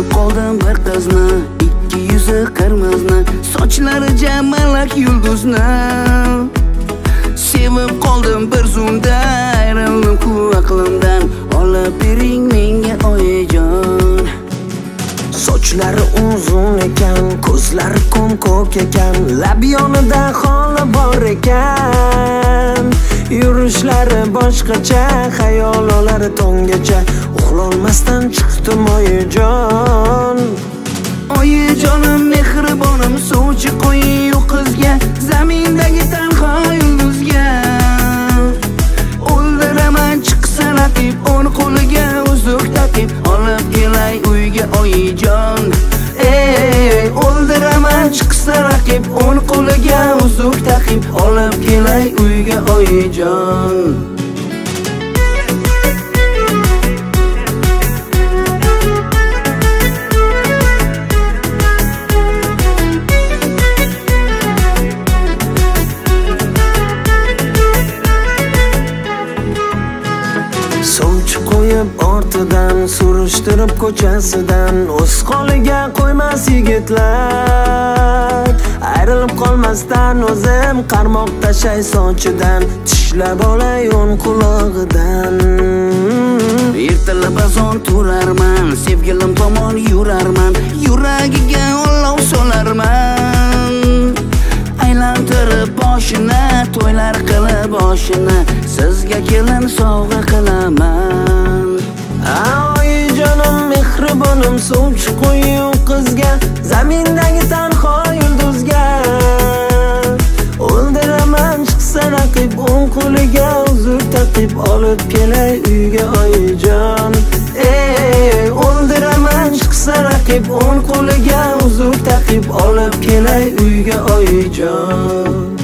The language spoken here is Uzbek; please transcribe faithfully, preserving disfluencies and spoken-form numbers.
Sevib qoldim bir qizni, ikki yuzi qirmizni, sochlari jamalak yulduzni. Sevib qoldim bir zumda, ayrildim ku aqlimdan, olib bering menga oyijon. Sochlari uzun ekan, ko'zlari ko'm-ko'k ekan, lab yonida xoli bor ekan. Yurishlari boshqacha, xayololari tongacha, uxlolmasdan chiqdim oyijon. Oyijonim mehribonim, suvchi qo'ying u qizga, zamindagi tanho yulduzga. O'ldiraman chiqsa raqib, o'n qo'liga uzuk taqib, olib kelay uyga oyijon. Ey, o'ldiraman chiqsa raqib, o'n qo'liga uzuk taqib, olib kelay uyga oyijon. Sovchi qo'yib ortidan, surishtirib ko'chasidan, o'z holiga qo'ymas yigitlar. Ayrilib qolmasdan o'zim qarmoq tashay sochidan, tishlab olay o'n qulog'idan. Ertalab azon turarman, sevgilim tomon yurarman, yuragiga olov solarman. Aylantirib boshini, to'ylar qilib boshini, sizga kelin sovg'a qilaman. Oyijonim mehribonim, suvchi qo'ying u qizga, zamindagi tanho yulduzga. O'ldiraman chiqsa raqib, o'n qo'liga uzuk taqib, olib kelay uyga oyijon. Ey, o'ldiraman chiqsa raqib, o'n qo'liga uzuk taqib, olib kelay uyga oyijon.